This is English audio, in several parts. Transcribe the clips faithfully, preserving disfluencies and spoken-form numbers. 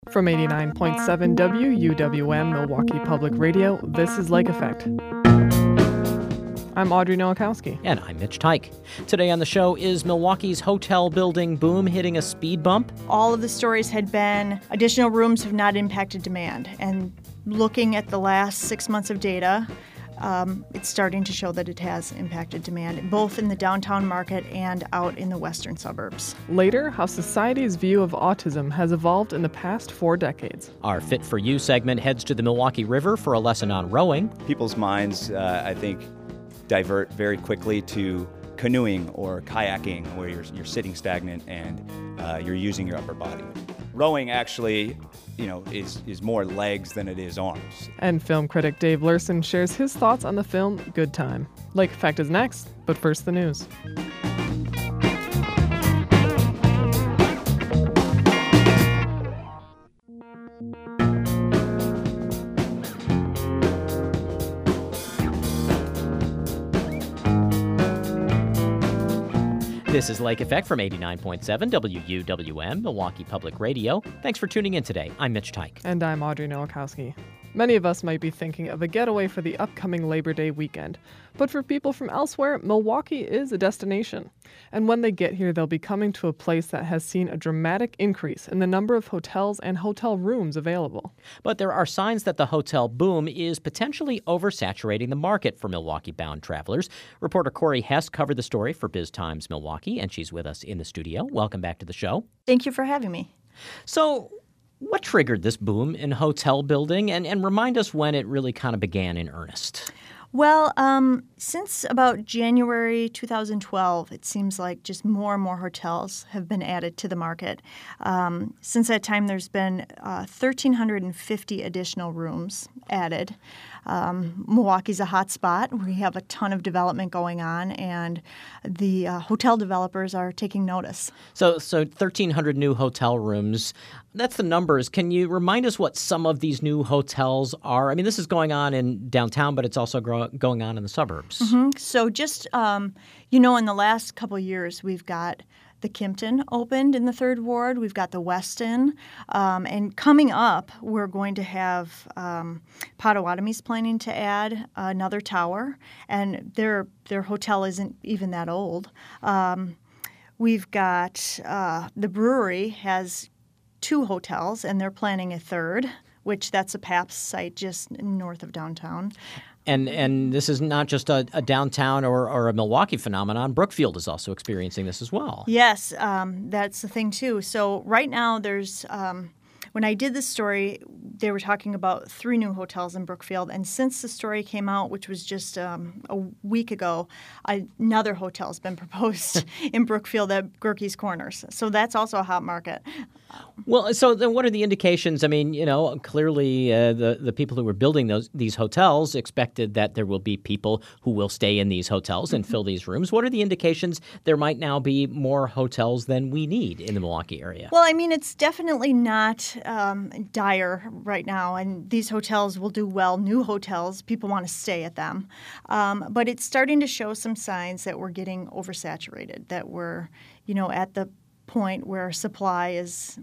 From eighty-nine point seven W U W M Milwaukee Public Radio, this is Lake Effect. I'm Audrey Nowakowski. And I'm Mitch Teich. Today on the show, is Milwaukee's hotel building boom hitting a speed bump? All of the stories had been additional rooms have not impacted demand. And looking at the last six months of data, um, it's starting to show that it has impacted demand, both in the downtown market and out in the western suburbs. Later, how society's view of autism has evolved in the past four decades. Our Fit for You segment heads to the Milwaukee River for a lesson on rowing. People's minds, uh, I think, divert very quickly to canoeing or kayaking, where you're, you're sitting stagnant and uh, you're using your upper body. Rowing actually, you know, is, is more legs than it is arms. And film critic Dave Lurson shares his thoughts on the film Good Time. Lake Effect is next, but first the news. This is Lake Effect from eighty-nine point seven W U W M, Milwaukee Public Radio. Thanks for tuning in today. I'm Mitch Teich. And I'm Audrey Nowakowski. Many of us might be thinking of a getaway for the upcoming Labor Day weekend. But for people from elsewhere, Milwaukee is a destination. And when they get here, they'll be coming to a place that has seen a dramatic increase in the number of hotels and hotel rooms available. But there are signs that the hotel boom is potentially oversaturating the market for Milwaukee-bound travelers. Reporter Corey Hess covered the story for Biz Times Milwaukee, and she's with us in the studio. Welcome back to the show. Thank you for having me. So, what triggered this boom in hotel building, and, and remind us when it really kind of began in earnest? Well, um, since about January two thousand twelve, it seems like just more and more hotels have been added to the market. Um, since that time, there's been uh, one thousand three hundred fifty additional rooms added. Um, Milwaukee's a hot spot. We have a ton of development going on, and the uh, hotel developers are taking notice. So, so thirteen hundred new hotel rooms. That's the numbers. Can you remind us what some of these new hotels are? I mean, this is going on in downtown, but it's also grow- going on in the suburbs. Mm-hmm. So just, um, you know, in the last couple of years, we've got the Kimpton opened in the Third Ward. We've got the Westin. Um, and coming up, we're going to have um, Potawatomi's planning to add another tower. And their their hotel isn't even that old. Um, we've got uh, the brewery has two hotels, and they're planning a third, which that's a Pabst site just north of downtown. And and this is not just a, a downtown or, or a Milwaukee phenomenon. Brookfield is also experiencing this as well. Yes, um, that's the thing, too. So right now there's um, – when I did this story, they were talking about three new hotels in Brookfield. And since the story came out, which was just um, a week ago, another hotel has been proposed in Brookfield at Gerke's Corners. So that's also a hot market. Well, so then what are the indications? I mean, you know, clearly uh, the, the people who were building those these hotels expected that there will be people who will stay in these hotels and fill these rooms. What are the indications there might now be more hotels than we need in the Milwaukee area? Well, I mean, it's definitely not um, dire right now, and these hotels will do well. New hotels, people want to stay at them. Um, but it's starting to show some signs that we're getting oversaturated, that we're, you know, at the point where supply is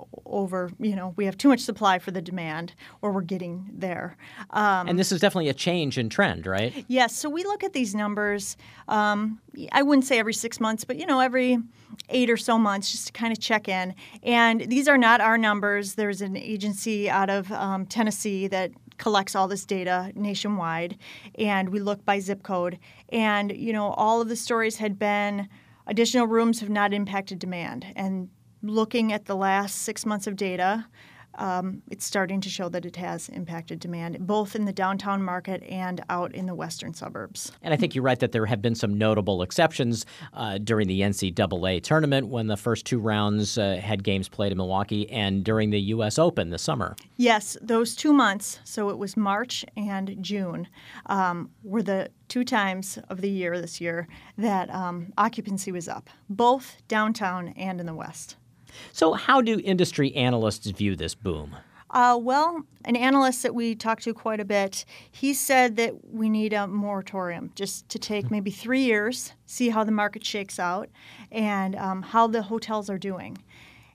over, you know, we have too much supply for the demand, or we're getting there. Um, and this is definitely a change in trend, right? Yes. So we look at these numbers, um, I wouldn't say every six months, but, you know, every eight or so months just to kind of check in. And these are not our numbers. There's an agency out of um, Tennessee that collects all this data nationwide, and we look by zip code. And, you know, all of the stories had been additional rooms have not impacted demand. And looking at the last six months of data, um, it's starting to show that it has impacted demand, both in the downtown market and out in the western suburbs. And I think you're right that there have been some notable exceptions uh, during the N C double A tournament when the first two rounds uh, had games played in Milwaukee, and during the U S Open this summer. Yes, those two months, so it was March and June, um, were the two times of the year this year that um, occupancy was up, both downtown and in the west. So how do industry analysts view this boom? Uh, well, an analyst that we talked to quite a bit, he said that we need a moratorium just to take maybe three years, see how the market shakes out, and um, how the hotels are doing.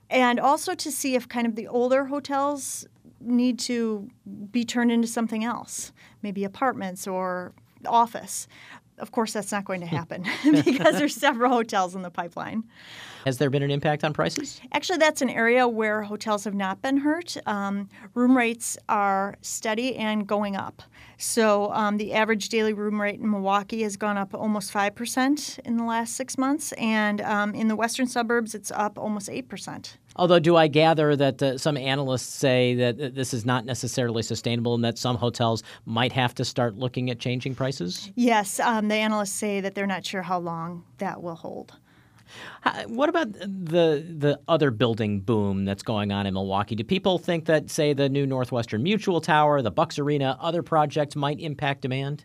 and also to see if kind of the older hotels need to be turned into something else, maybe apartments or office. Of course, that's not going to happen because there's several hotels in the pipeline. Has there been an impact on prices? Actually, that's an area where hotels have not been hurt. Um, room rates are steady and going up. So um, the average daily room rate in Milwaukee has gone up almost five percent in the last six months. And um, in the western suburbs, it's up almost eight percent. Although, do I gather that uh, some analysts say that uh, this is not necessarily sustainable and that some hotels might have to start looking at changing prices? Yes, um, the analysts say that they're not sure how long that will hold. How, what about the the other building boom that's going on in Milwaukee? Do people think that, say, the new Northwestern Mutual Tower, the Bucks Arena, other projects might impact demand?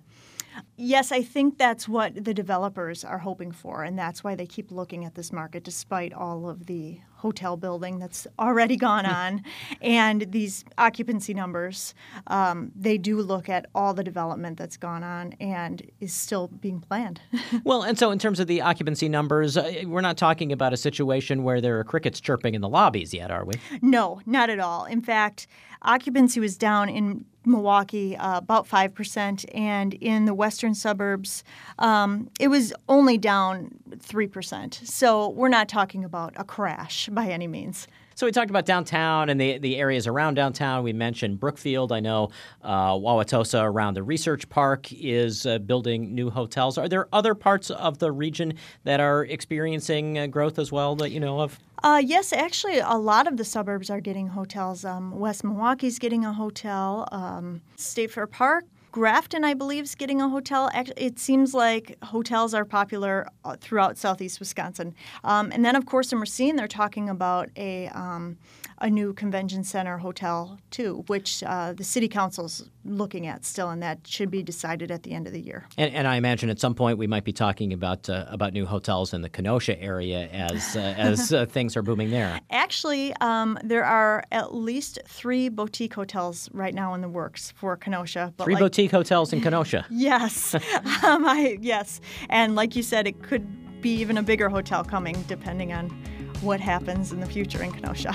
Yes, I think that's what the developers are hoping for, and that's why they keep looking at this market despite all of the hotel building that's already gone on and these occupancy numbers. Um, they do look at all the development that's gone on and is still being planned. Well, and so in terms of the occupancy numbers, uh, we're not talking about a situation where there are crickets chirping in the lobbies yet, are we? No, not at all. In fact, occupancy was down in Milwaukee uh, about five percent, and in the western suburbs, um, it was only down three percent. So we're not talking about a crash by any means. So we talked about downtown and the, the areas around downtown. We mentioned Brookfield. I know uh, Wauwatosa around the Research Park is uh, building new hotels. Are there other parts of the region that are experiencing uh, growth as well that you know of? Uh, yes, actually, a lot of the suburbs are getting hotels. Um, West Milwaukee's getting a hotel. Um, State Fair Park, Grafton, I believe, is getting a hotel. It seems like hotels are popular throughout southeast Wisconsin. Um, and then, of course, in Racine, they're talking about a um, a new convention center hotel, too, which uh, the city council's looking at still, and that should be decided at the end of the year. And, and I imagine at some point we might be talking about uh, about new hotels in the Kenosha area as uh, as uh, things are booming there. Actually, um, there are at least three boutique hotels right now in the works for Kenosha. But three like, boutique hotels in Kenosha. Yes, um, I, yes, and like you said, it could be even a bigger hotel coming, depending on what happens in the future in Kenosha.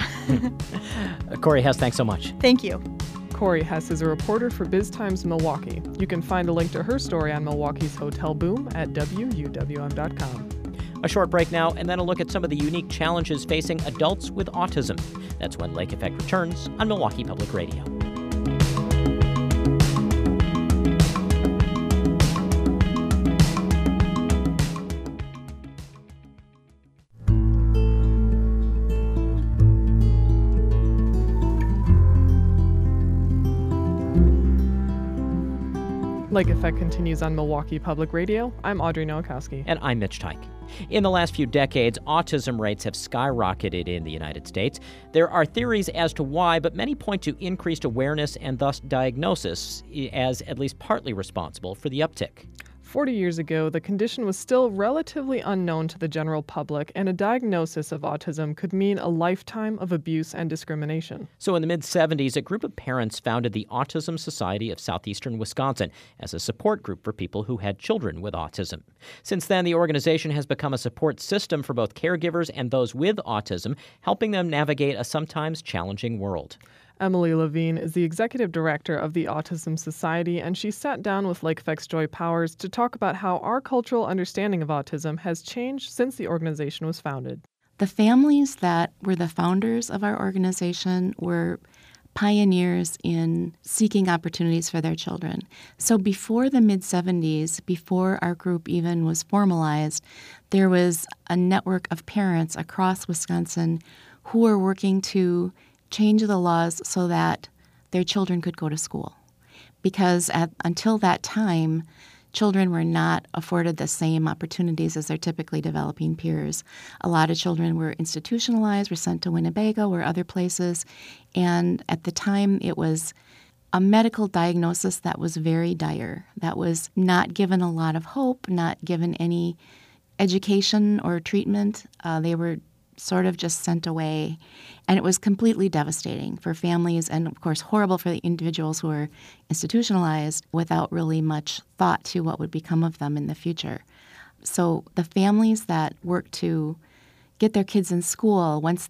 Corey Hess, thanks so much. Thank you. Corey Hess is a reporter for BizTimes Milwaukee. You can find a link to her story on Milwaukee's hotel boom at W U W M dot com. A short break now, and then a look at some of the unique challenges facing adults with autism. That's when Lake Effect returns on Milwaukee Public Radio. Lake Effect continues on Milwaukee Public Radio. I'm Audrey Nowakowski. And I'm Mitch Teich. In the last few decades, autism rates have skyrocketed in the United States. There are theories as to why, but many point to increased awareness and thus diagnosis as at least partly responsible for the uptick. Forty years ago, the condition was still relatively unknown to the general public, and a diagnosis of autism could mean a lifetime of abuse and discrimination. So in the mid-seventies, a group of parents founded the Autism Society of Southeastern Wisconsin as a support group for people who had children with autism. Since then, the organization has become a support system for both caregivers and those with autism, helping them navigate a sometimes challenging world. Emily Levine is the executive director of the Autism Society, and she sat down with Lake Effect's Joy Powers to talk about how our cultural understanding of autism has changed since the organization was founded. The families that were the founders of our organization were pioneers in seeking opportunities for their children. So before the mid-seventies, before our group even was formalized, there was a network of parents across Wisconsin who were working to change the laws so that their children could go to school. Because at, until that time, children were not afforded the same opportunities as their typically developing peers. A lot of children were institutionalized, were sent to Winnebago or other places, and at the time it was a medical diagnosis that was very dire, that was not given a lot of hope, not given any education or treatment. Uh, they were sort of just sent away. And it was completely devastating for families and, of course, horrible for the individuals who were institutionalized without really much thought to what would become of them in the future. So the families that worked to get their kids in school, once that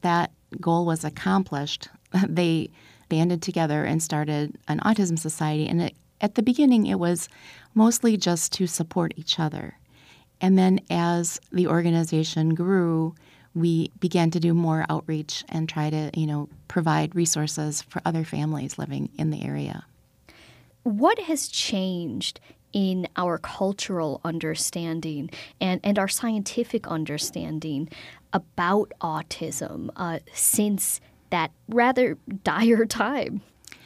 goal was accomplished, they banded together and started an autism society. And it, at the beginning, it was mostly just to support each other. And then as the organization grew, we began to do more outreach and try to, you know, provide resources for other families living in the area. What has changed in our cultural understanding and, and our scientific understanding about autism uh, since that rather dire time?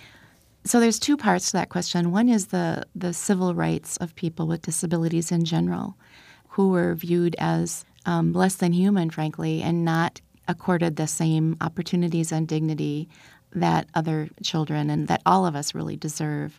So there's two parts to that question. One is the, the civil rights of people with disabilities in general, who were viewed as um, less than human, frankly, and not accorded the same opportunities and dignity that other children and that all of us really deserve.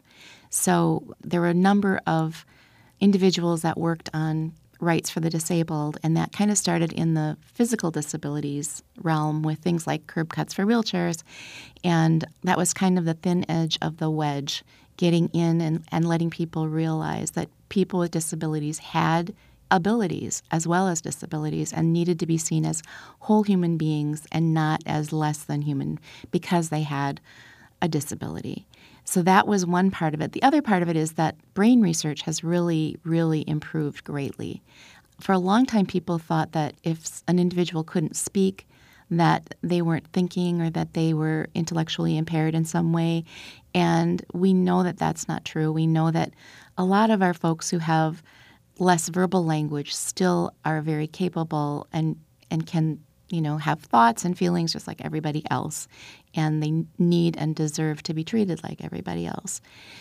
So there were a number of individuals that worked on rights for the disabled, and that kind of started in the physical disabilities realm with things like curb cuts for wheelchairs, and that was kind of the thin edge of the wedge, getting in and, and letting people realize that people with disabilities had abilities as well as disabilities and needed to be seen as whole human beings and not as less than human because they had a disability. So that was one part of it. The other part of it is that brain research has really, really improved greatly. For a long time, people thought that if an individual couldn't speak, that they weren't thinking or that they were intellectually impaired in some way. And we know that that's not true. We know that a lot of our folks who have less verbal language still are very capable and, and can, you know, have thoughts and feelings just like everybody else. And they need and deserve to be treated like everybody else.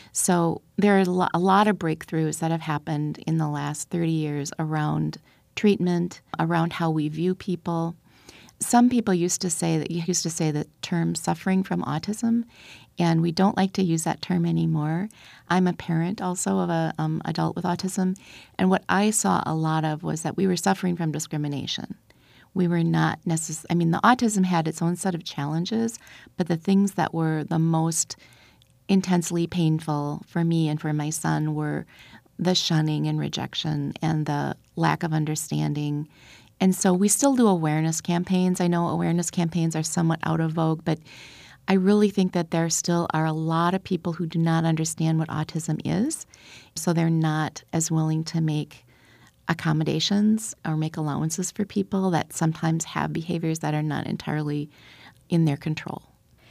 So there are a lo- a lot of breakthroughs that have happened in the last thirty years around treatment, around how we view people. Some people used to say that you used to say the term suffering from autism, and we don't like to use that term anymore. I'm a parent also of a um, adult with autism, and what I saw a lot of was that we were suffering from discrimination. We were not necessarily, I mean, the autism had its own set of challenges, but the things that were the most intensely painful for me and for my son were the shunning and rejection and the lack of understanding. And so we still do awareness campaigns. I know awareness campaigns are somewhat out of vogue, but I really think that there still are a lot of people who do not understand what autism is, so they're not as willing to make accommodations or make allowances for people that sometimes have behaviors that are not entirely in their control.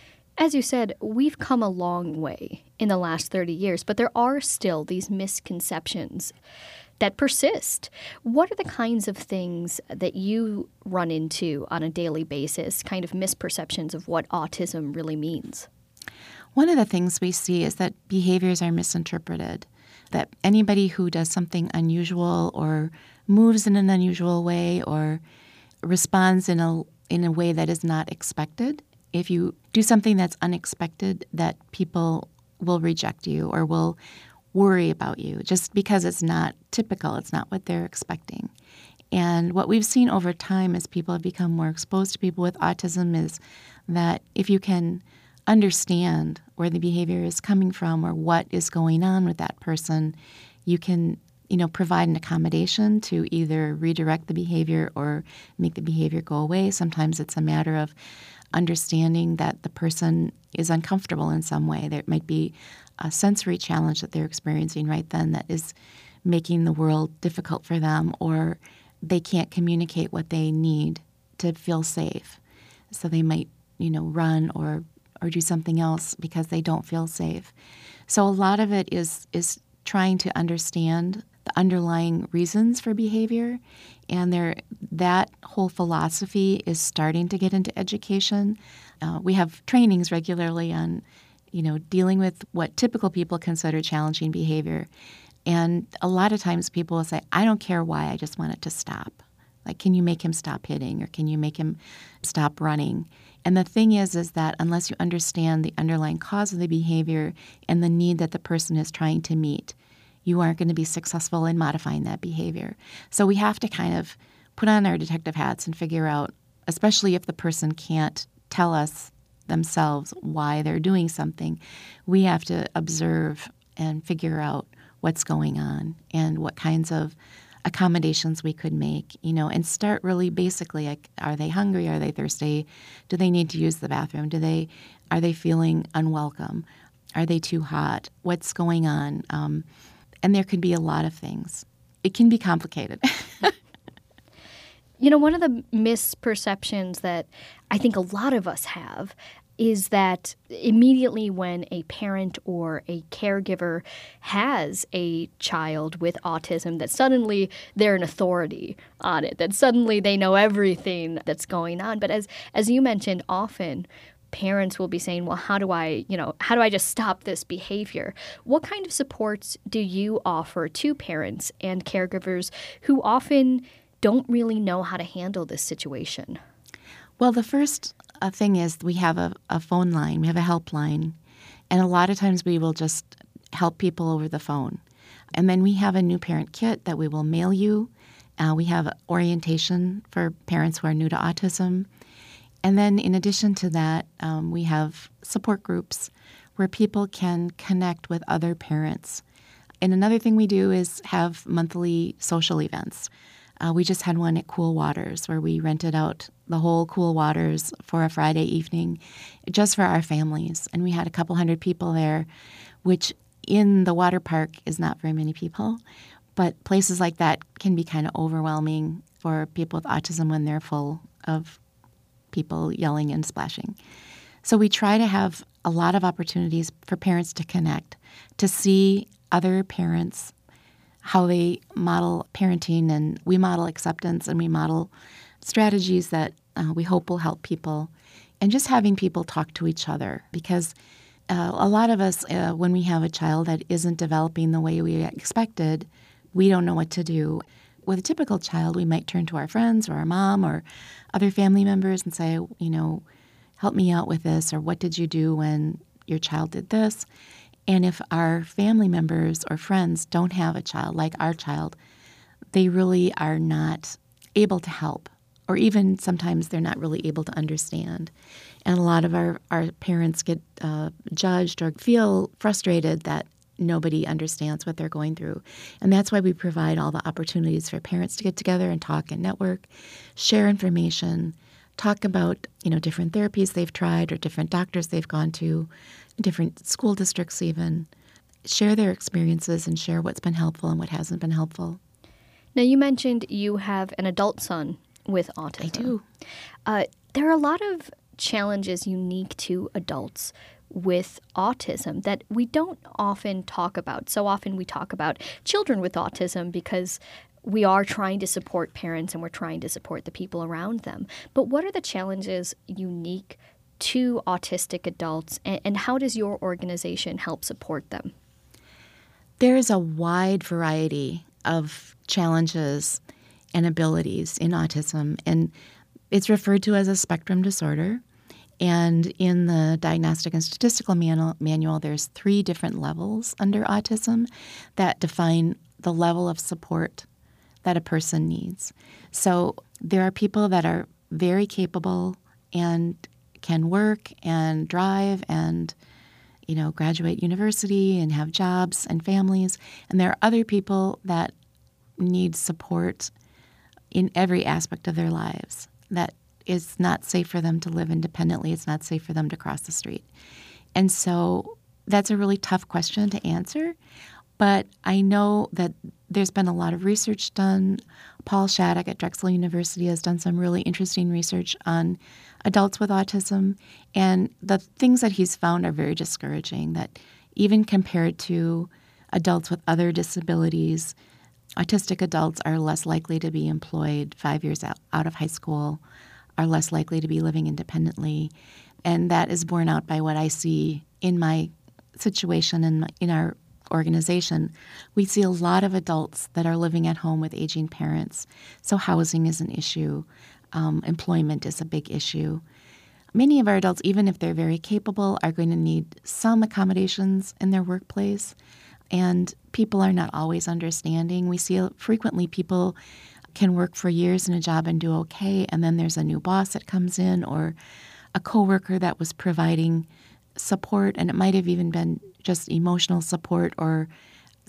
As you said, we've come a long way in the last thirty years, but there are still these misconceptions that persist. What are the kinds of things that you run into on a daily basis, kind of misperceptions of what autism really means? One of the things we see is that behaviors are misinterpreted, that anybody who does something unusual or moves in an unusual way or responds in a in a way that is not expected, if you do something that's unexpected, that people will reject you or will worry about you just because it's not typical, it's not what they're expecting. And what we've seen over time as people have become more exposed to people with autism is that if you can understand where the behavior is coming from or what is going on with that person, you can, you know, provide an accommodation to either redirect the behavior or make the behavior go away. Sometimes it's a matter of understanding that the person is uncomfortable in some way. There might be a sensory challenge that they're experiencing right then that is making the world difficult for them, or they can't communicate what they need to feel safe. So they might, you know, run or or do something else because they don't feel safe. So a lot of it is is trying to understand the underlying reasons for behavior, and there that whole philosophy is starting to get into education. Uh, we have trainings regularly on, you know, dealing with what typical people consider challenging behavior. And a lot of times people will say, I don't care why, I just want it to stop. Like, can you make him stop hitting or can you make him stop running? And the thing is, is that unless you understand the underlying cause of the behavior and the need that the person is trying to meet, you aren't going to be successful in modifying that behavior. So we have to kind of put on our detective hats and figure out, especially if the person can't tell us themselves why they're doing something, we have to observe and figure out what's going on and what kinds of accommodations we could make, you know, and start really basically, like, are they hungry? Are they thirsty? Do they need to use the bathroom? Do they, are they feeling unwelcome? Are they too hot? What's going on? Um, and there could be a lot of things. It can be complicated. You know, one of the misperceptions that I think a lot of us have is that immediately when a parent or a caregiver has a child with autism, that suddenly they're an authority on it, that suddenly they know everything that's going on. But as as you mentioned, often parents will be saying, well, how do I, you know, how do I just stop this behavior? What kind of supports do you offer to parents and caregivers who often don't really know how to handle this situation? Well, the first uh, thing is we have a, a phone line. We have a helpline. And a lot of times we will just help people over the phone. And then we have a new parent kit that we will mail you. Uh, we have orientation for parents who are new to autism. And then in addition to that, um, we have support groups where people can connect with other parents. And another thing we do is have monthly social events. Uh, we just had one at Cool Waters where we rented out the whole Cool Waters for a Friday evening just for our families. And we had a couple hundred people there, which in the water park is not very many people. But places like that can be kind of overwhelming for people with autism when they're full of people yelling and splashing. So we try to have a lot of opportunities for parents to connect, to see other parents, how they model parenting, and we model acceptance, and we model strategies that uh, we hope will help people, and just having people talk to each other. Because uh, a lot of us, uh, when we have a child that isn't developing the way we expected, we don't know what to do. With a typical child, we might turn to our friends or our mom or other family members and say, you know, help me out with this, or what did you do when your child did this? And if our family members or friends don't have a child like our child, they really are not able to help, or even sometimes they're not really able to understand. And a lot of our, our parents get uh, judged or feel frustrated that nobody understands what they're going through. And that's why we provide all the opportunities for parents to get together and talk and network, share information, talk about, you know, different therapies they've tried or different doctors they've gone to, different school districts even, share their experiences and share what's been helpful and what hasn't been helpful. Now, you mentioned you have an adult son with autism. I do. Uh, there are a lot of challenges unique to adults with autism that we don't often talk about. So often we talk about children with autism because we are trying to support parents and we're trying to support the people around them. But what are the challenges unique to autistic adults, and, and how does your organization help support them? There is a wide variety of challenges and abilities in autism, and it's referred to as a spectrum disorder. And in the Diagnostic and Statistical Manual, manual, there's three different levels under autism that define the level of support that a person needs. So there are people that are very capable and can work and drive and, you know, graduate university and have jobs and families. And there are other people that need support in every aspect of their lives, that it's not safe for them to live independently. It's not safe for them to cross the street. And so that's a really tough question to answer. But I know that there's been a lot of research done. Paul Shattuck at Drexel University has done some really interesting research on adults with autism. And the things that he's found are very discouraging, that even compared to adults with other disabilities, autistic adults are less likely to be employed five years out, out of high school, are less likely to be living independently. And that is borne out by what I see in my situation and in our organization. We see a lot of adults that are living at home with aging parents. So housing is an issue. Um, employment is a big issue. Many of our adults, even if they're very capable, are going to need some accommodations in their workplace. And people are not always understanding. We see frequently people can work for years in a job and do okay, and then there's a new boss that comes in or a coworker that was providing support, and it might have even been just emotional support or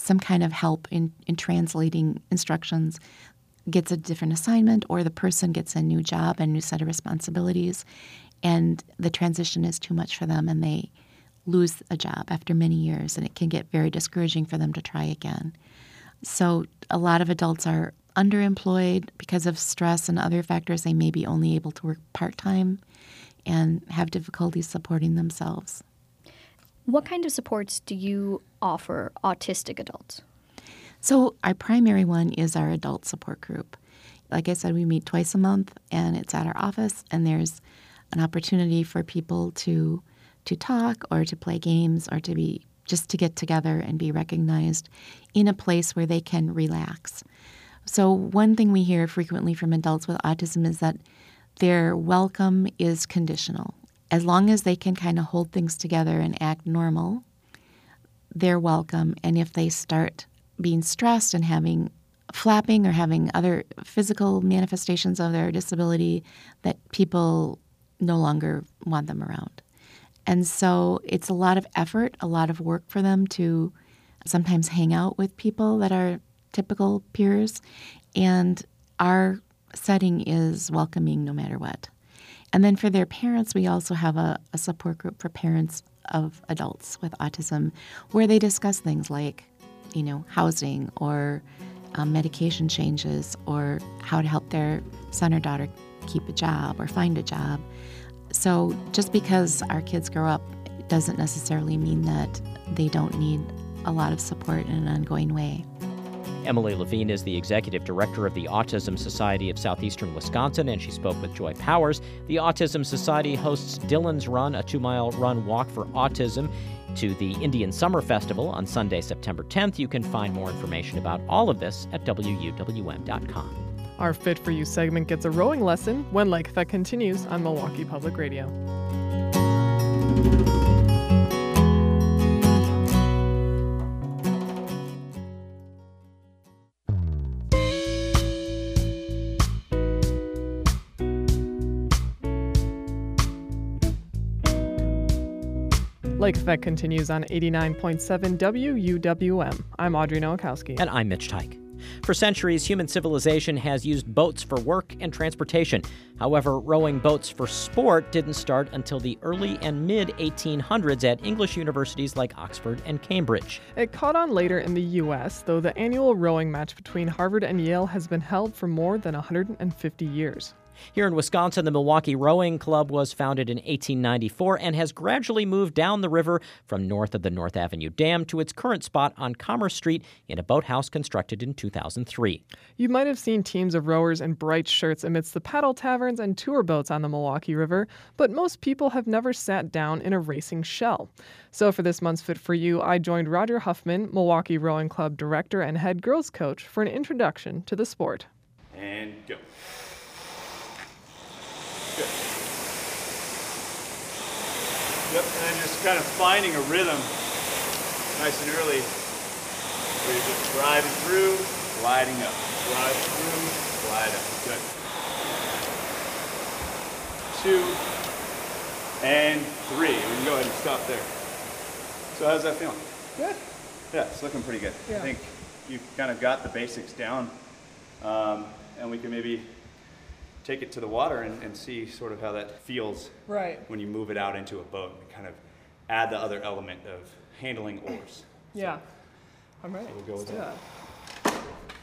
some kind of help in, in translating instructions, gets a different assignment, or the person gets a new job and new set of responsibilities, and the transition is too much for them and they lose a job after many years, and it can get very discouraging for them to try again. So a lot of adults are underemployed because of stress and other factors. They may be only able to work part-time and have difficulty supporting themselves. What kind of supports do you offer autistic adults? So our primary one is our adult support group. Like I said, we meet twice a month, and it's at our office, and there's an opportunity for people to to talk or to play games or to be just to get together and be recognized in a place where they can relax. So one thing we hear frequently from adults with autism is that their welcome is conditional. As long as they can kind of hold things together and act normal, they're welcome. And if they start being stressed and having flapping or having other physical manifestations of their disability, that people no longer want them around. And so it's a lot of effort, a lot of work for them to sometimes hang out with people that are typical peers. And our setting is welcoming no matter what. And then for their parents, we also have a, a support group for parents of adults with autism where they discuss things like, you know, housing or um, medication changes or how to help their son or daughter keep a job or find a job. So just because our kids grow up doesn't necessarily mean that they don't need a lot of support in an ongoing way. Emily Levine is the executive director of the Autism Society of Southeastern Wisconsin, and she spoke with Joy Powers. The Autism Society hosts Dylan's Run, a two-mile run walk for autism, to the Indian Summer Festival on Sunday, September tenth. You can find more information about all of this at W U W M dot com. Our Fit for You segment gets a rowing lesson when Like Effect continues on Milwaukee Public Radio. Lake Effect continues on eighty-nine point seven W U W M. I'm Audrey Nowakowski. And I'm Mitch Teich. For centuries, human civilization has used boats for work and transportation. However, rowing boats for sport didn't start until the early and mid eighteen hundreds at English universities like Oxford and Cambridge. It caught on later in the U S, though the annual rowing match between Harvard and Yale has been held for more than one hundred fifty years. Here in Wisconsin, the Milwaukee Rowing Club was founded in eighteen ninety-four and has gradually moved down the river from north of the North Avenue Dam to its current spot on Commerce Street in a boathouse constructed in two thousand three. You might have seen teams of rowers in bright shirts amidst the paddle taverns and tour boats on the Milwaukee River, but most people have never sat down in a racing shell. So for this month's Fit for You, I joined Roger Huffman, Milwaukee Rowing Club director and head girls coach, for an introduction to the sport. And go. Good. Yep, and then just kind of finding a rhythm nice and early where you're just driving through, gliding up. Drive through, glide up. Good. Two and three. We can go ahead and stop there. So how's that feeling? Good. Yeah, it's looking pretty good. Yeah. I think you've kind of got the basics down, um, and we can maybe take it to the water and, and see sort of how that feels Right. when you move it out into a boat and kind of add the other element of handling oars. Yeah. I'm ready. So we'll go Let's with do that. that.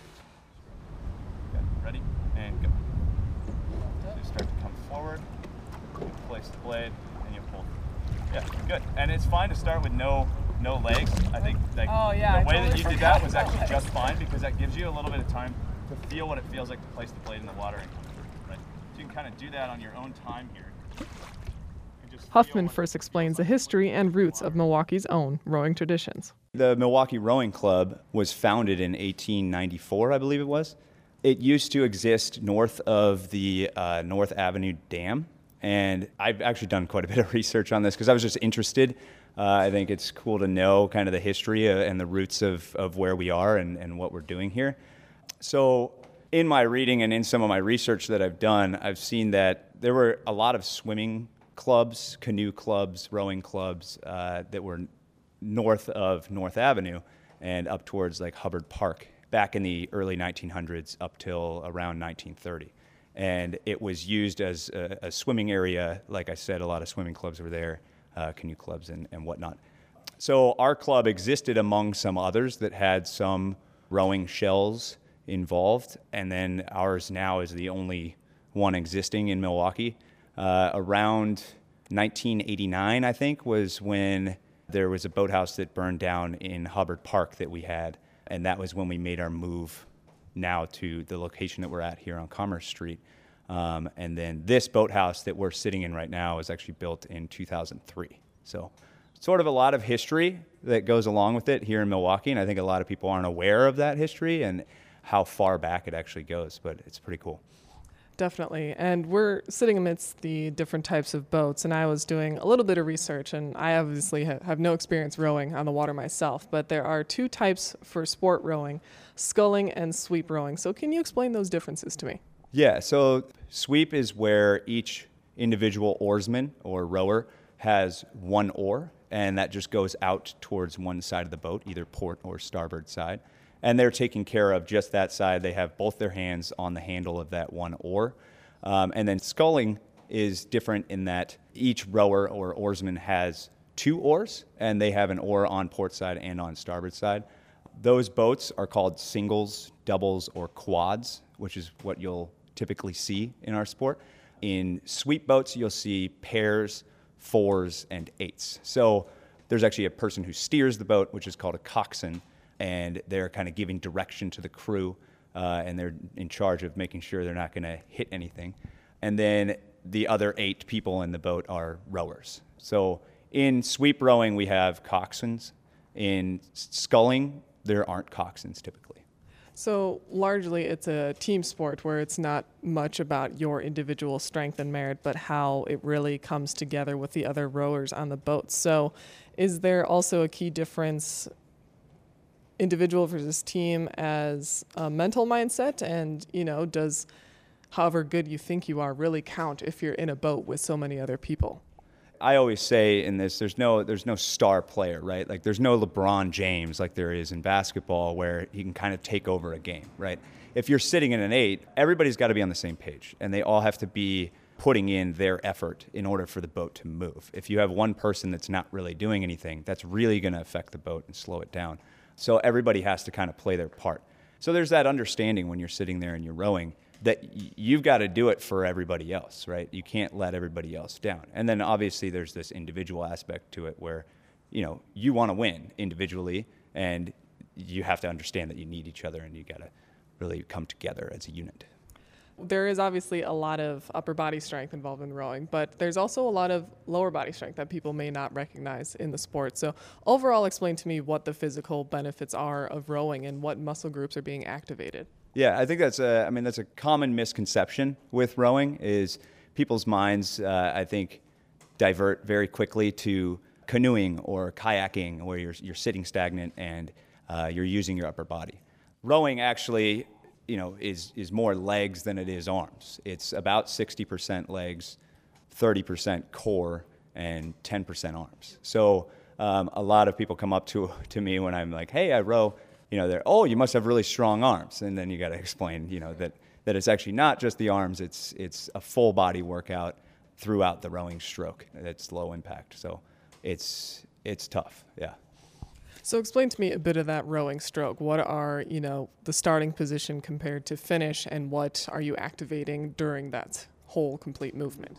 Okay, ready? And go. So you start to come forward, you place the blade, and you pull. Yeah, good. And it's fine to start with no no legs. I think like Oh, yeah, the I way that totally you did forgot that was about actually legs. just fine because that gives you a little bit of time to feel what it feels like to place the blade in the water and come through. Right? So you can kind of do that on your own time here. And just feel Huffman what first it explains the feels like. history and roots of Milwaukee's own rowing traditions. The Milwaukee Rowing Club was founded in eighteen ninety-four, I believe it was. It used to exist north of the uh, North Avenue Dam, and I've actually done quite a bit of research on this because I was just interested. Uh, I think it's cool to know kind of the history uh, and the roots of, of where we are and, and what we're doing here. So in my reading and in some of my research that I've done, I've seen that there were a lot of swimming clubs, canoe clubs, rowing clubs uh, that were north of North Avenue. and up towards like Hubbard Park back in the early nineteen hundreds up till around nineteen thirty. And it was used as a, a swimming area. Like I said, a lot of swimming clubs were there, uh, canoe clubs and, and whatnot. So our club existed among some others that had some rowing shells involved, and then ours now is the only one existing in Milwaukee. Uh, around nineteen eighty-nine, I think, was when there was a boathouse that burned down in Hubbard Park that we had, and that was when we made our move now to the location that we're at here on Commerce Street. Um, and then this boathouse that we're sitting in right now was actually built in two thousand three. So sort of a lot of history that goes along with it here in Milwaukee, and I think a lot of people aren't aware of that history and how far back it actually goes, but it's pretty cool. Definitely. And we're sitting amidst the different types of boats, and I was doing a little bit of research, and I obviously ha- have no experience rowing on the water myself, but there are two types for sport rowing, sculling and sweep rowing. So can you explain those differences to me? Yeah, so sweep is where each individual oarsman or rower has one oar, and that just goes out towards one side of the boat, either port or starboard side. And they're taking care of just that side. They have both their hands on the handle of that one oar. Um, and then sculling is different in that each rower or oarsman has two oars, and they have an oar on port side and on starboard side. Those boats are called singles, doubles, or quads, which is what you'll typically see in our sport. In sweep boats, you'll see pairs, fours, and eights. So there's actually a person who steers the boat, which is called a coxswain, and they're kind of giving direction to the crew, uh, and they're in charge of making sure they're not going to hit anything. And then the other eight people in the boat are rowers. So in sweep rowing, we have coxswains. In sculling, there aren't coxswains typically. So largely it's a team sport where it's not much about your individual strength and merit, but how it really comes together with the other rowers on the boat. So is there also a key difference, individual versus team, as a mental mindset? And, you know, does however good you think you are really count if you're in a boat with so many other people? I always say in this, there's no there's no star player, right? Like there's no LeBron James like there is in basketball where he can kind of take over a game, right? If you're sitting in an eight, everybody's got to be on the same page, and they all have to be putting in their effort in order for the boat to move. If you have one person that's not really doing anything, that's really going to affect the boat and slow it down. So everybody has to kind of play their part. So there's that understanding when you're sitting there and you're rowing that y- you've got to do it for everybody else, right? You can't let everybody else down. And then obviously there's this individual aspect to it where, you know, you want to win individually, and you have to understand that you need each other and you got to really come together as a unit. There is obviously a lot of upper body strength involved in rowing, but there's also a lot of lower body strength that people may not recognize in the sport. So overall, explain to me what the physical benefits are of rowing and what muscle groups are being activated. Yeah, I think that's a, I mean, that's a common misconception with rowing is people's minds, uh, I think, divert very quickly to canoeing or kayaking where you're, you're sitting stagnant and uh, you're using your upper body. Rowing actually, you know, is is more legs than it is arms. It's about sixty percent legs, thirty percent core, and ten percent arms. So um, a lot of people come up to to me when I'm like, hey, I row, you know, they're, oh, you must have really strong arms. And then you got to explain, you know, that, that it's actually not just the arms, it's it's a full body workout throughout the rowing stroke. It's low impact. So it's it's tough, yeah. So explain to me a bit of that rowing stroke. What are, you know, the starting position compared to finish, and what are you activating during that whole complete movement?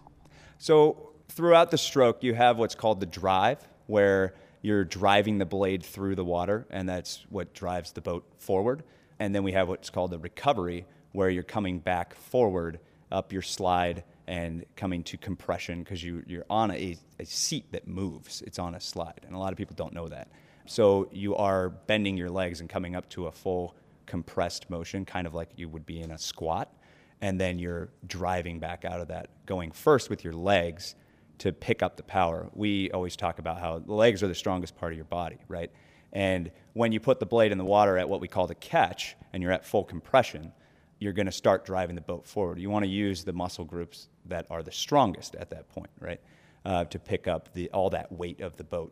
So throughout the stroke, you have what's called the drive, where you're driving the blade through the water, and that's what drives the boat forward. And then we have what's called the recovery, where you're coming back forward up your slide and coming to compression because you, you're on a, a seat that moves. It's on a slide, and a lot of people don't know that. So you are bending your legs and coming up to a full compressed motion, kind of like you would be in a squat. And then you're driving back out of that, going first with your legs to pick up the power. We always talk about how the legs are the strongest part of your body, right? And when you put the blade in the water at what we call the catch, and you're at full compression, you're going to start driving the boat forward. You want to use the muscle groups that are the strongest at that point, right, uh, to pick up the all that weight of the boat.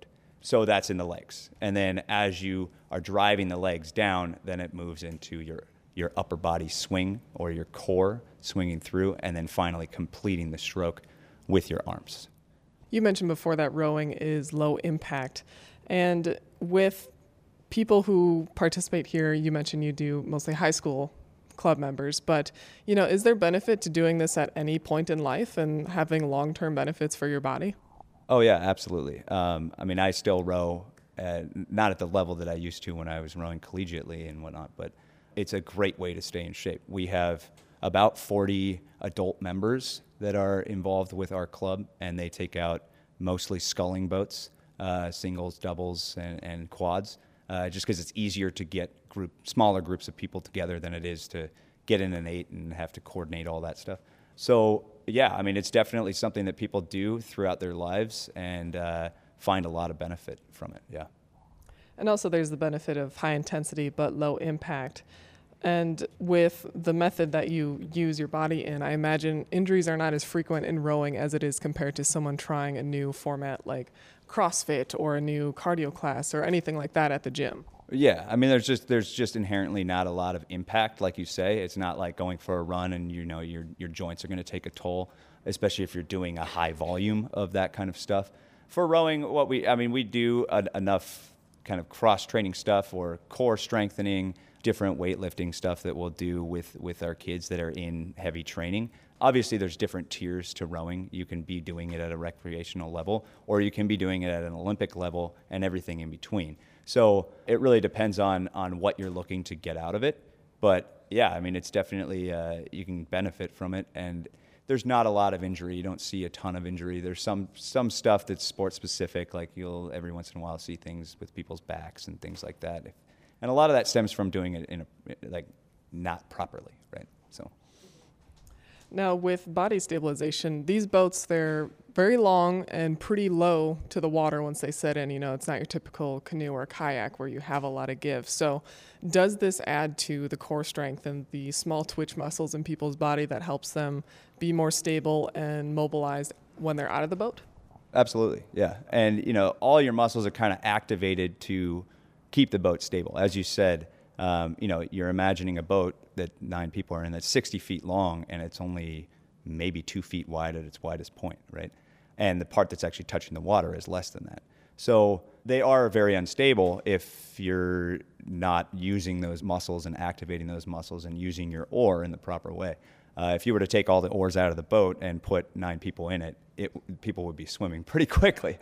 So that's in the legs. And then as you are driving the legs down, then it moves into your, your upper body swing or your core swinging through, and then finally completing the stroke with your arms. You mentioned before that rowing is low impact. And with people who participate here, you mentioned you do mostly high school club members, but you know, is there benefit to doing this at any point in life and having long-term benefits for your body? Oh yeah, absolutely. Um, I mean, I still row, at, not at the level that I used to when I was rowing collegiately and whatnot, but it's a great way to stay in shape. We have about forty adult members that are involved with our club, and they take out mostly sculling boats, uh, singles, doubles, and, and quads, uh, just because it's easier to get group, smaller groups of people together than it is to get in an eight and have to coordinate all that stuff. So yeah, I mean, it's definitely something that people do throughout their lives and uh, find a lot of benefit from it, yeah. And also there's the benefit of high intensity but low impact. And with the method that you use your body in, I imagine injuries are not as frequent in rowing as it is compared to someone trying a new format like CrossFit or a new cardio class or anything like that at the gym. Yeah, I mean, there's just there's just inherently not a lot of impact, like you say. It's not like going for a run and you know your your joints are going to take a toll, especially if you're doing a high volume of that kind of stuff. For rowing, what we I mean, we do a, enough kind of cross training stuff or core strengthening, different weightlifting stuff that we'll do with with our kids that are in heavy training. Obviously, there's different tiers to rowing. You can be doing it at a recreational level, or you can be doing it at an Olympic level and everything in between. So it really depends on on what you're looking to get out of it. But yeah, I mean, it's definitely, uh, you can benefit from it. And there's not a lot of injury. You don't see a ton of injury. There's some some stuff that's sport specific, like you'll every once in a while see things with people's backs and things like that. And a lot of that stems from doing it in a, like not properly, right? So. Now, with body stabilization, these boats, they're very long and pretty low to the water once they set in. You know, it's not your typical canoe or kayak where you have a lot of give. So does this add to the core strength and the small twitch muscles in people's body that helps them be more stable and mobilized when they're out of the boat? Absolutely, yeah. And, you know, all your muscles are kind of activated to keep the boat stable. As you said, um, you know, you're imagining a boat that nine people are in that's sixty feet long and it's only maybe two feet wide at its widest point, right? And the part that's actually touching the water is less than that. So they are very unstable if you're not using those muscles and activating those muscles and using your oar in the proper way. Uh, if you were to take all the oars out of the boat and put nine people in it, it people would be swimming pretty quickly.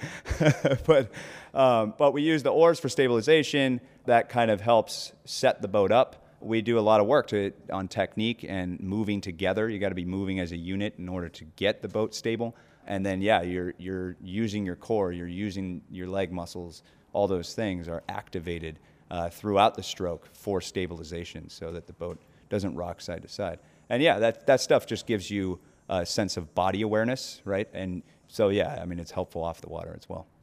but um, but we use the oars for stabilization. That kind of helps set the boat up. We do a lot of work to on technique and moving together. You got to be moving as a unit in order to get the boat stable. And then, yeah, you're you're using your core, you're using your leg muscles. All those things are activated uh, throughout the stroke for stabilization, so that the boat doesn't rock side to side. And yeah, that that stuff just gives you a sense of body awareness, right? And so, yeah, I mean, it's helpful off the water as well.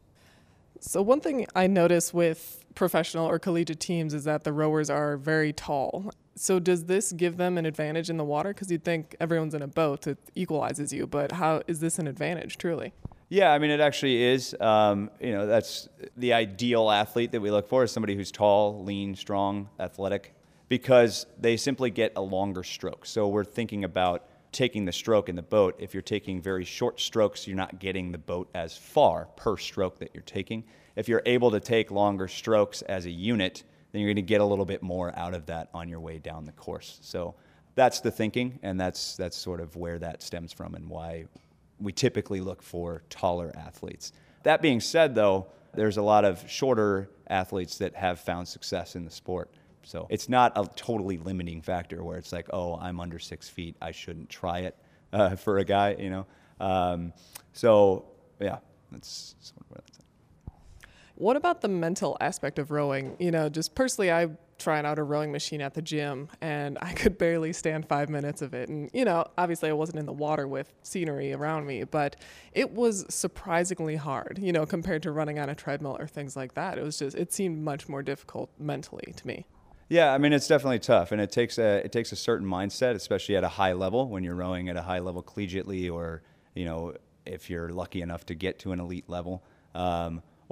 So one thing I notice with professional or collegiate teams is that the rowers are very tall. So does this give them an advantage in the water? Because you'd think everyone's in a boat, it equalizes you, but how is this an advantage, truly? Yeah, I mean, it actually is. Um, you know, that's the ideal athlete that we look for, is somebody who's tall, lean, strong, athletic, because they simply get a longer stroke. So we're thinking about taking the stroke in the boat. If you're taking very short strokes, you're not getting the boat as far per stroke that you're taking. If you're able to take longer strokes as a unit, then you're going to get a little bit more out of that on your way down the course. So that's the thinking, and that's that's sort of where that stems from and why we typically look for taller athletes. That being said, though, there's a lot of shorter athletes that have found success in the sport. So it's not a totally limiting factor where it's like, oh, I'm under six feet, I shouldn't try it uh, for a guy, you know. Um, so, yeah, that's sort of where that's at. What about the mental aspect of rowing? You know, just personally, I tried out a rowing machine at the gym, and I could barely stand five minutes of it. And, you know, obviously I wasn't in the water with scenery around me, but it was surprisingly hard, you know, compared to running on a treadmill or things like that. It was just, it seemed much more difficult mentally to me. Yeah, I mean, it's definitely tough, and it takes a it takes a certain mindset, especially at a high level when you're rowing at a high level collegiately, or, you know, if you're lucky enough to get to an elite level. Um,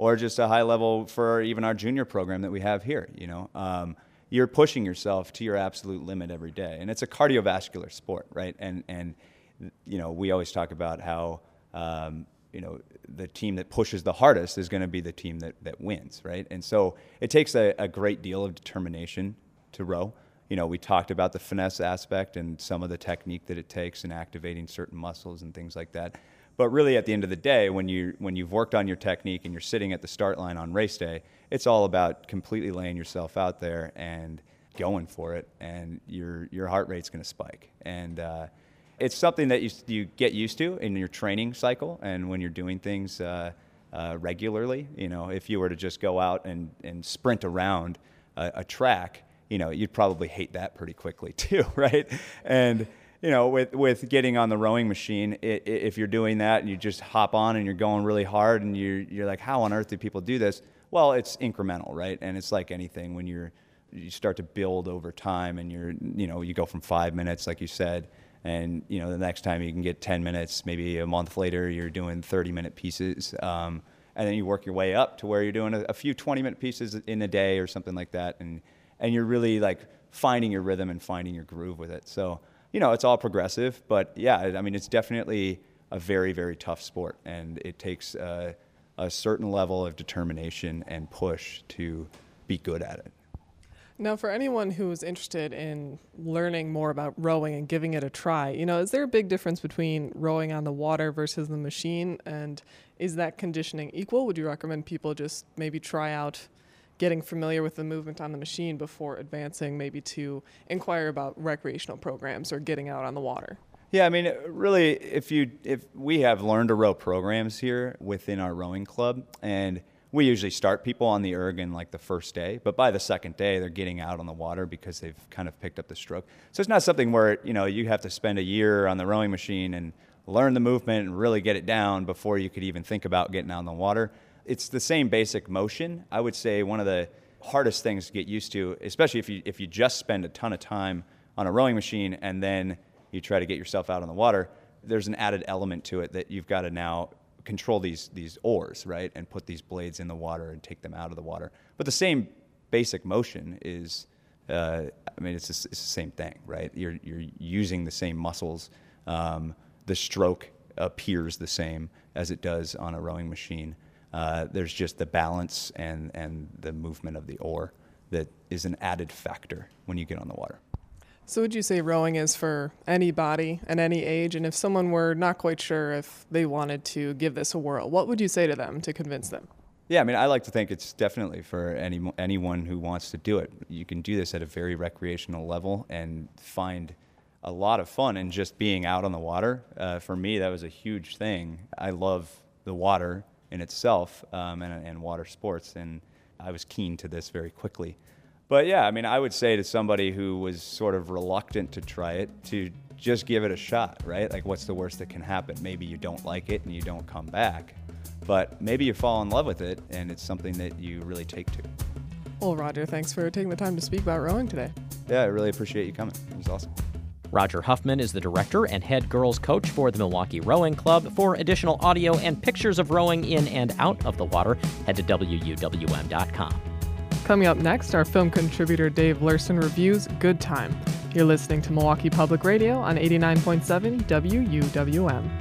or just a high level for even our junior program that we have here, you know. Um, you're pushing yourself to your absolute limit every day. And it's a cardiovascular sport, right? And, and you know, we always talk about how, um, you know, the team that pushes the hardest is going to be the team that, that wins, right? And so it takes a, a great deal of determination to row. You know, we talked about the finesse aspect and some of the technique that it takes in activating certain muscles and things like that. But really, at the end of the day, when you when you've worked on your technique and you're sitting at the start line on race day, it's all about completely laying yourself out there and going for it, and your your heart rate's going to spike. And uh, it's something that you you get used to in your training cycle, and when you're doing things uh, uh, regularly. You know, if you were to just go out and and sprint around a, a track, you know, you'd probably hate that pretty quickly too, right? And you know, with, with getting on the rowing machine, it, it, if you're doing that and you just hop on and you're going really hard and you're, you're like, how on earth do people do this? Well, it's incremental, right? And it's like anything when you're, you start to build over time and you're, you know, you go from five minutes, like you said, and, you know, the next time you can get ten minutes, maybe a month later, you're doing thirty minute pieces. Um, and then you work your way up to where you're doing a, a few twenty minute pieces in a day or something like that. And, and you're really like finding your rhythm and finding your groove with it. So, you know, it's all progressive, but yeah, I mean, it's definitely a very, very tough sport, and it takes uh, a certain level of determination and push to be good at it. Now, for anyone who's interested in learning more about rowing and giving it a try, you know, is there a big difference between rowing on the water versus the machine, and is that conditioning equal? Would you recommend people just maybe try out getting familiar with the movement on the machine before advancing maybe to inquire about recreational programs or getting out on the water? Yeah, I mean, really, if you if we have learn to row programs here within our rowing club, and we usually start people on the erg in like the first day, but by the second day they're getting out on the water because they've kind of picked up the stroke. So it's not something where, you know, you have to spend a year on the rowing machine and learn the movement and really get it down before you could even think about getting out on the water. It's the same basic motion. I would say one of the hardest things to get used to, especially if you if you just spend a ton of time on a rowing machine and then you try to get yourself out on the water, there's an added element to it that you've got to now control these these oars, right, and put these blades in the water and take them out of the water. But the same basic motion is, uh, I mean, it's, just, it's the same thing, right? You're you're using the same muscles. Um, the stroke appears the same as it does on a rowing machine. Uh, there's just the balance and, and the movement of the oar that is an added factor when you get on the water. So would you say rowing is for any body and any age? And if someone were not quite sure if they wanted to give this a whirl, what would you say to them to convince them? Yeah, I mean, I like to think it's definitely for any anyone who wants to do it. You can do this at a very recreational level and find a lot of fun in just being out on the water. Uh, for me, that was a huge thing. I love the water in itself, um, and, and water sports, and I was keen to this very quickly. But yeah, I mean, I would say to somebody who was sort of reluctant to try it, to just give it a shot, right? Like, what's the worst that can happen? Maybe you don't like it and you don't come back, but maybe you fall in love with it and it's something that you really take to. Well, Roger, thanks for taking the time to speak about rowing today. Yeah, I really appreciate you coming. It was awesome. Roger Huffman is the director and head girls coach for the Milwaukee Rowing Club. For additional audio and pictures of rowing in and out of the water, head to W U W M dot com. Coming up next, our film contributor Dave Lerson reviews Good Time. You're listening to Milwaukee Public Radio on eighty-nine point seven W U W M.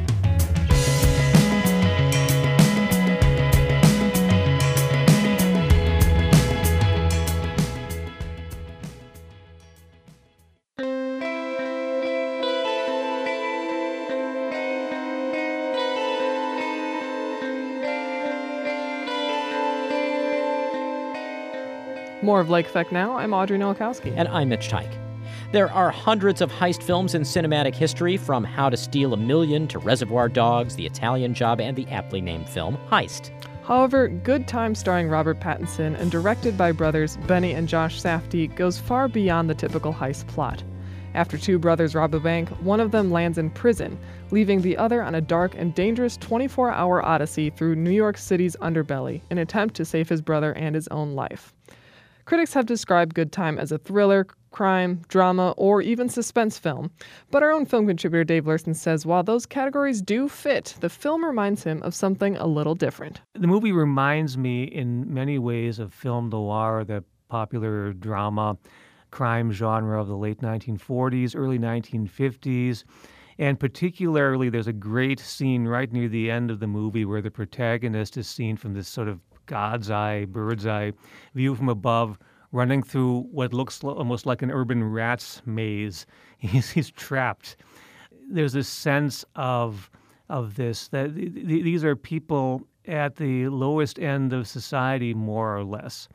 More of Lake Effect Now. I'm Audrey Nowakowski. And I'm Mitch Teich. There are hundreds of heist films in cinematic history, from How to Steal a Million to Reservoir Dogs, The Italian Job, and the aptly named film Heist. However, Good Time, starring Robert Pattinson and directed by brothers Benny and Josh Safdie, goes far beyond the typical heist plot. After two brothers rob a bank, one of them lands in prison, leaving the other on a dark and dangerous twenty-four hour odyssey through New York City's underbelly in an attempt to save his brother and his own life. Critics have described Good Time as a thriller, crime, drama, or even suspense film. But our own film contributor Dave Larson says while those categories do fit, the film reminds him of something a little different. The movie reminds me in many ways of film noir, the popular drama crime genre of the late nineteen forties, early nineteen fifties. And particularly, there's a great scene right near the end of the movie where the protagonist is seen from this sort of God's eye, bird's eye view from above, running through what looks almost like an urban rat's maze. He's, he's trapped. There's a sense of of this, that th- th- these are people at the lowest end of society, more or less.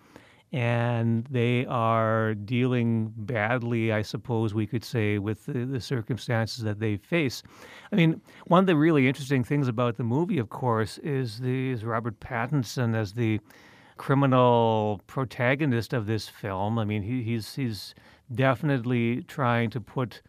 And they are dealing badly, I suppose we could say, with the, the circumstances that they face. I mean, one of the really interesting things about the movie, of course, is, the, is Robert Pattinson as the criminal protagonist of this film. I mean, he, he's he's definitely trying to put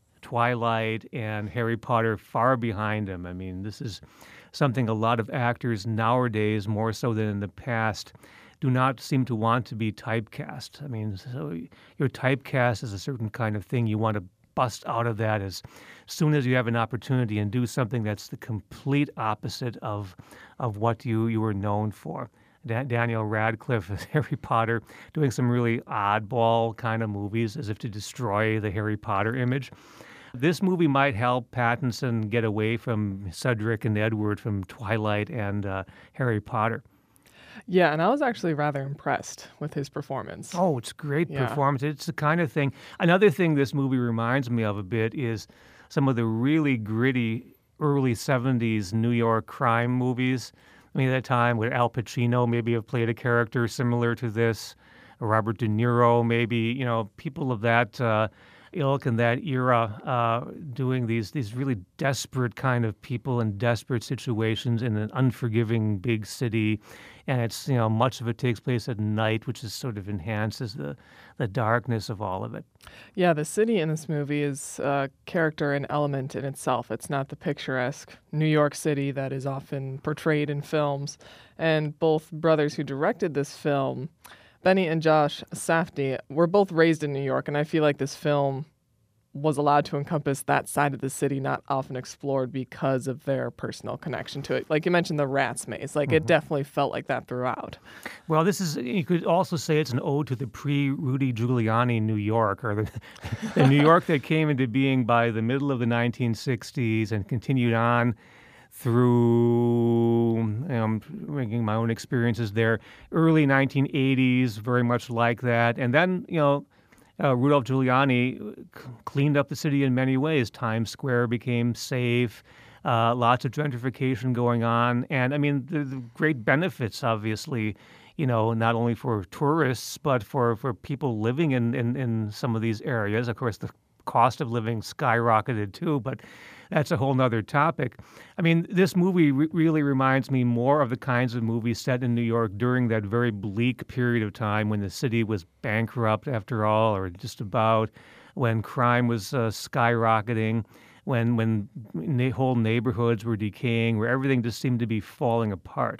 Twilight and Harry Potter far behind him. I mean, this is something a lot of actors nowadays, more so than in the past, do not seem to want to be typecast. I mean, so you're typecast as a certain kind of thing. You want to bust out of that as soon as you have an opportunity and do something that's the complete opposite of of what you, you were known for. Da- Daniel Radcliffe as Harry Potter, doing some really oddball kind of movies as if to destroy the Harry Potter image. This movie might help Pattinson get away from Cedric and Edward from Twilight and uh, Harry Potter. Yeah, and I was actually rather impressed with his performance. Oh, it's great Yeah. performance. It's the kind of thing. Another thing this movie reminds me of a bit is some of the really gritty early seventies New York crime movies. I mean, at that time, where Al Pacino maybe have played a character similar to this, or Robert De Niro, maybe, you know, people of that uh, ilk and that era uh, doing these these really desperate kind of people in desperate situations in an unforgiving big city. And it's, you know, much of it takes place at night, which is sort of enhances the, the darkness of all of it. Yeah, the city in this movie is a character and element in itself. It's not the picturesque New York City that is often portrayed in films. And both brothers who directed this film, Benny and Josh Safdie, were both raised in New York, and I feel like this film was allowed to encompass that side of the city not often explored because of their personal connection to it. Like you mentioned, the Rat's Maze. Like, mm-hmm. It definitely felt like that throughout. Well, this is, you could also say it's an ode to the pre-Rudy Giuliani New York, or the, the New York that came into being by the middle of the nineteen sixties and continued on through, um, making my own experiences there, early nineteen eighties, very much like that. And then, you know, Uh, Rudolph Giuliani c- cleaned up the city in many ways. Times Square became safe, uh, lots of gentrification going on. And I mean, the, the great benefits, obviously, you know, not only for tourists, but for, for people living in, in, in some of these areas. Of course, the cost of living skyrocketed too, but that's a whole nother topic. I mean, this movie re- really reminds me more of the kinds of movies set in New York during that very bleak period of time when the city was bankrupt after all, or just about, when crime was uh, skyrocketing, when when na- whole neighborhoods were decaying, where everything just seemed to be falling apart.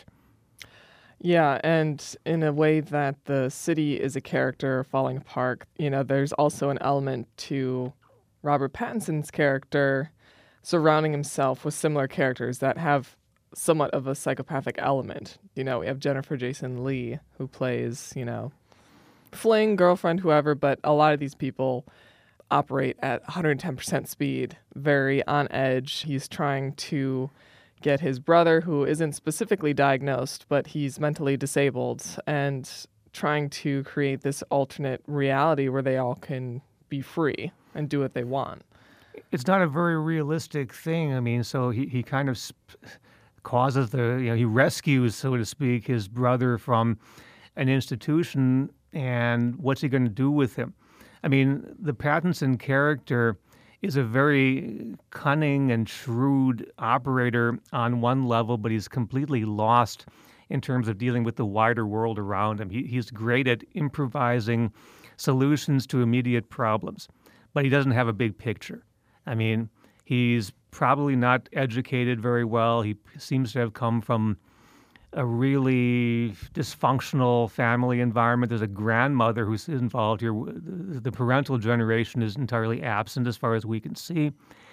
Yeah, and in a way that the city is a character falling apart, you know, there's also an element to Robert Pattinson's character surrounding himself with similar characters that have somewhat of a psychopathic element. You know, we have Jennifer Jason Leigh, who plays, you know, fling, girlfriend, whoever, but a lot of these people operate at one hundred ten percent speed, very on edge. He's trying to get his brother, who isn't specifically diagnosed, but he's mentally disabled, and trying to create this alternate reality where they all can be free and do what they want. It's not a very realistic thing. I mean, so he, he kind of sp- causes the, you know, he rescues, so to speak, his brother from an institution, and what's he going to do with him? I mean, the Pattinson character is a very cunning and shrewd operator on one level, but he's completely lost in terms of dealing with the wider world around him. He, he's great at improvising solutions to immediate problems, but he doesn't have a big picture. I mean, he's probably not educated very well. He seems to have come from a really dysfunctional family environment. There's a grandmother who's involved here. The parental generation is entirely absent as far as we can see.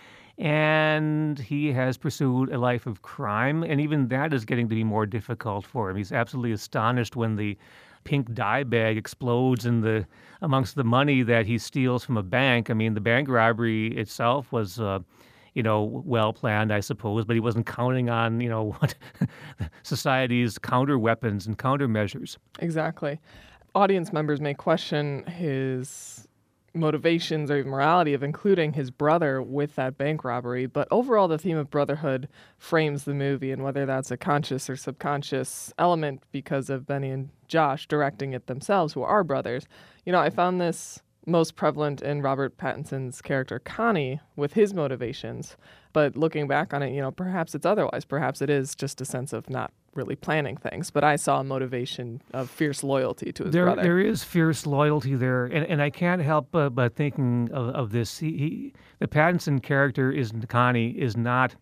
And he has pursued a life of crime, and even that is getting to be more difficult for him. He's absolutely astonished when the pink dye bag explodes in the amongst the money that he steals from a bank. I mean, the bank robbery itself was, uh, you know, well planned, I suppose, but he wasn't counting on, you know, what society's counter weapons and countermeasures. Exactly. Audience members may question his motivations or morality of including his brother with that bank robbery, but overall the theme of brotherhood frames the movie, and whether that's a conscious or subconscious element because of Benny and Josh directing it themselves, who are brothers. You know, I found this most prevalent in Robert Pattinson's character Connie with his motivations, but looking back on it, you know, perhaps it's otherwise. Perhaps it is just a sense of not really planning things, but I saw a motivation of fierce loyalty to his there, brother. There is fierce loyalty there, and, and I can't help but, but thinking of, of this. He, he, the Pattinson character is Connie is not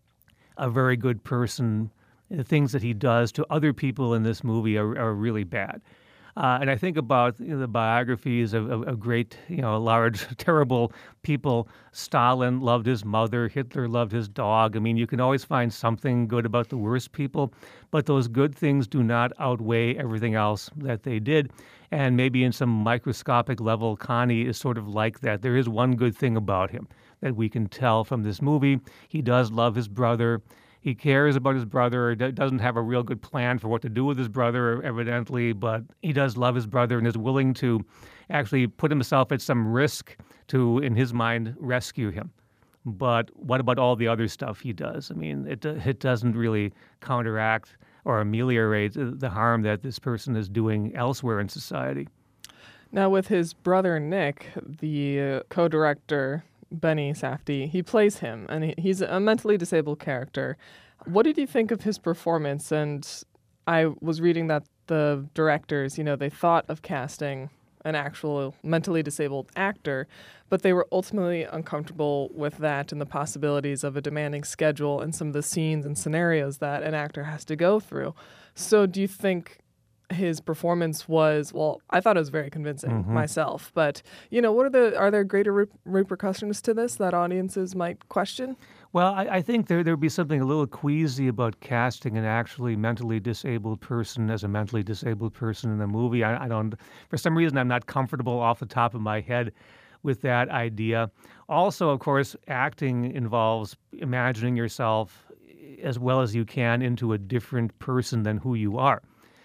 a very good person. The things that he does to other people in this movie are, are really bad. Uh, and I think about you know, the biographies of, of, of great, you know, large, terrible people. Stalin loved his mother. Hitler loved his dog. I mean, you can always find something good about the worst people, but those good things do not outweigh everything else that they did. And maybe in some microscopic level, Connie is sort of like that. There is one good thing about him that we can tell from this movie. He does love his brother. He cares about his brother. He doesn't have a real good plan for what to do with his brother, evidently, but he does love his brother and is willing to actually put himself at some risk to, in his mind, rescue him. But what about all the other stuff he does? I mean, it it doesn't really counteract or ameliorate the harm that this person is doing elsewhere in society. Now, with his brother Nick, the uh, co-director Benny Safdie, he plays him, and he, he's a mentally disabled character. What did you think of his performance? And I was reading that the directors, you know, they thought of casting an actual mentally disabled actor, but they were ultimately uncomfortable with that and the possibilities of a demanding schedule and some of the scenes and scenarios that an actor has to go through. So do you think his performance was, well, I thought it was very convincing mm-hmm. myself, but, you know, what are the, are there greater re- repercussions to this that audiences might question? Well, I, I think there there'd be something a little queasy about casting an actually mentally disabled person as a mentally disabled person in the movie. I, I don't, for some reason, I'm not comfortable off the top of my head with that idea. Also, of course, acting involves imagining yourself as well as you can into a different person than who you are.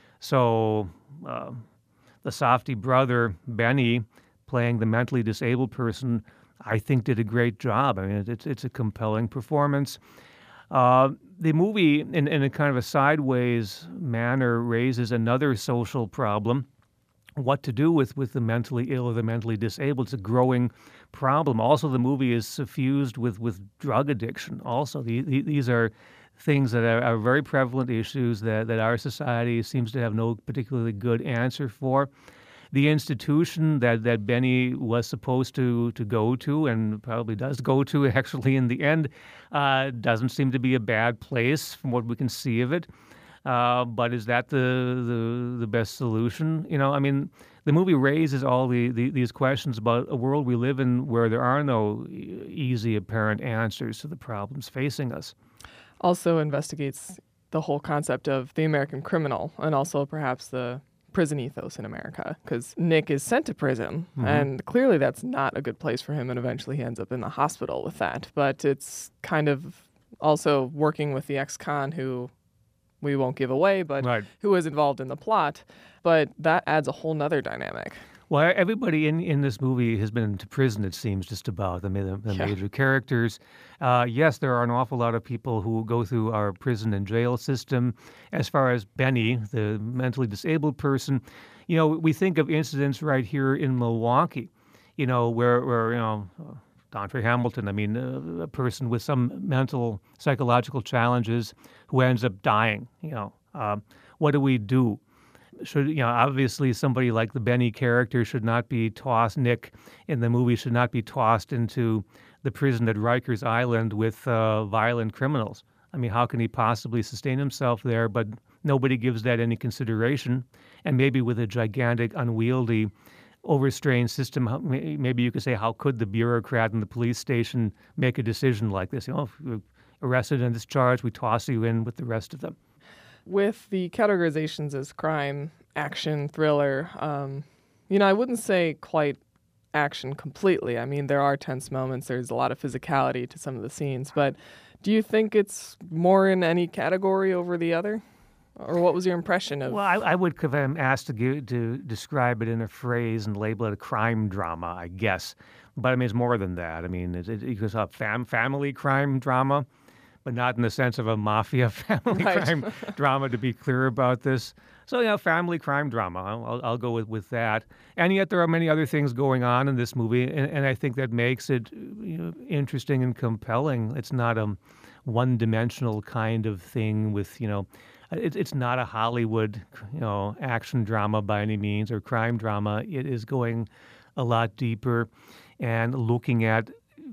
So uh, the Safdie brother, Benny, playing the mentally disabled person, I think did a great job. I mean, it's it's a compelling performance. Uh, the movie, in, in a kind of a sideways manner, raises another social problem. What to do with, with the mentally ill or the mentally disabled. It's a growing problem. Also, the movie is suffused with, with drug addiction. Also, the, the, these are things that are, are very prevalent issues that, that our society seems to have no particularly good answer for. The institution that, that Benny was supposed to, to go to and probably does go to actually in the end uh, doesn't seem to be a bad place from what we can see of it. Uh, but is that the, the the best solution? You know, I mean, the movie raises all the, the these questions about a world we live in where there are no easy, apparent answers to the problems facing us. Also investigates the whole concept of the American criminal and also perhaps the prison ethos in America, because Nick is sent to prison, mm-hmm. and clearly that's not a good place for him, and eventually he ends up in the hospital with that. But it's kind of also working with the ex-con who we won't give away, but right. who is involved in the plot. But that adds a whole nother dynamic. Well, everybody in, in this movie has been to prison, it seems, just about, the, the, the yeah. major characters. Uh, yes, there are an awful lot of people who go through our prison and jail system. As far as Benny, the mentally disabled person, you know, we think of incidents right here in Milwaukee, you know, where, where you know, Dontre Hamilton, I mean, uh, a person with some mental, psychological challenges who ends up dying, you know. Um, what do we do? Should, you know, obviously somebody like the Benny character should not be tossed, Nick in the movie should not be tossed into the prison at Rikers Island with uh, violent criminals. I mean, how can he possibly sustain himself there? But nobody gives that any consideration. And maybe with a gigantic, unwieldy, overstrained system, maybe you could say, how could the bureaucrat in the police station make a decision like this? You know, if you're arrested and discharged, we toss you in with the rest of them. With the categorizations as crime, action, thriller, um, you know, I wouldn't say quite action completely. I mean, there are tense moments. There's a lot of physicality to some of the scenes. But do you think it's more in any category over the other? Or what was your impression of? Well, I, I would, if I'm asked to give, to describe it in a phrase and label it a crime drama, I guess. But I mean, it's more than that. I mean, it, it, it goes up fam, family crime drama, but not in the sense of a mafia family Right. crime drama, to be clear about this. So, yeah, family crime drama. I'll, I'll go with, with that. And yet there are many other things going on in this movie, and, and I think that makes it, you know, interesting and compelling. It's not a one-dimensional kind of thing with, you know, it, it's not a Hollywood, you know, action drama by any means, or crime drama. It is going a lot deeper and looking at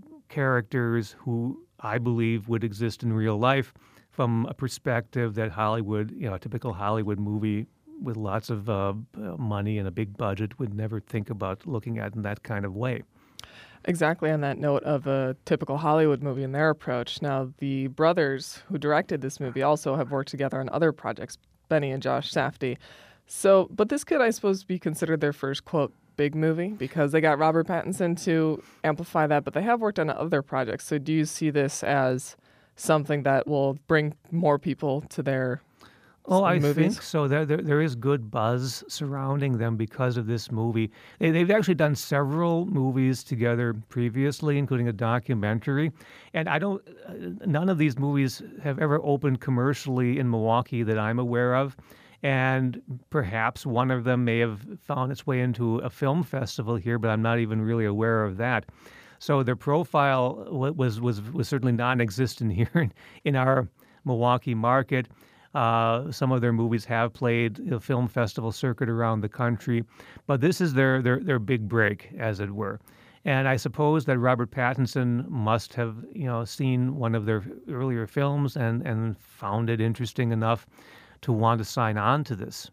characters who I believe would exist in real life from a perspective that Hollywood, you know, a typical Hollywood movie with lots of uh, money and a big budget would never think about looking at in that kind of way. Exactly on that note of a typical Hollywood movie and their approach. Now, the brothers who directed this movie also have worked together on other projects, Benny and Josh Safdie. So, but this could, I suppose, be considered their first, quote, big movie, because they got Robert Pattinson to amplify that, but they have worked on other projects. So do you see this as something that will bring more people to their Oh, I movies? think so. There, there, there is good buzz surrounding them because of this movie. They, they've actually done several movies together previously, including a documentary. And I don't, uh, none of these movies have ever opened commercially in Milwaukee that I'm aware of. And perhaps one of them may have found its way into a film festival here, but I'm not even really aware of that. So their profile was was was certainly non-existent here in, in our Milwaukee market. Uh, some of their movies have played the film festival circuit around the country, but this is their, their their big break, as it were. And I suppose that Robert Pattinson must have, you know, seen one of their earlier films and, and found it interesting enough to want to sign on to this.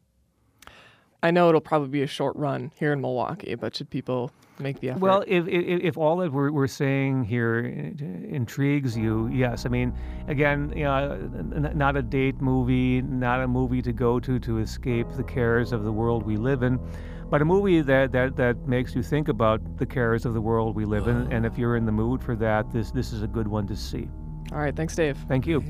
I know it'll probably be a short run here in Milwaukee, but should people make the effort? Well, if if, if all that we're, we're saying here intrigues you, yes. I mean, again, you know, not a date movie, not a movie to go to to escape the cares of the world we live in, but a movie that, that, that makes you think about the cares of the world we live in. And if you're in the mood for that, this this is a good one to see. All right. Thanks, Dave. Thank you.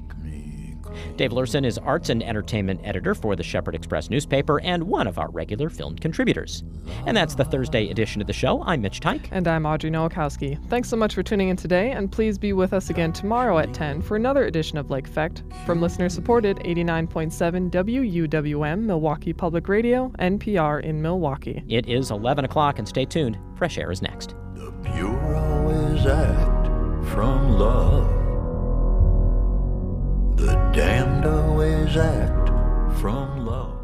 Dave Lurson is arts and entertainment editor for the Shepherd Express newspaper and one of our regular film contributors. And that's the Thursday edition of the show. I'm Mitch Teich. And I'm Audrey Nowakowski. Thanks so much for tuning in today, and please be with us again tomorrow at ten for another edition of Lake Effect from listener-supported eighty-nine point seven W U W M Milwaukee Public Radio, N P R in Milwaukee. It is eleven o'clock, and stay tuned. Fresh Air is next. The pure always act from love. The damned always act from love.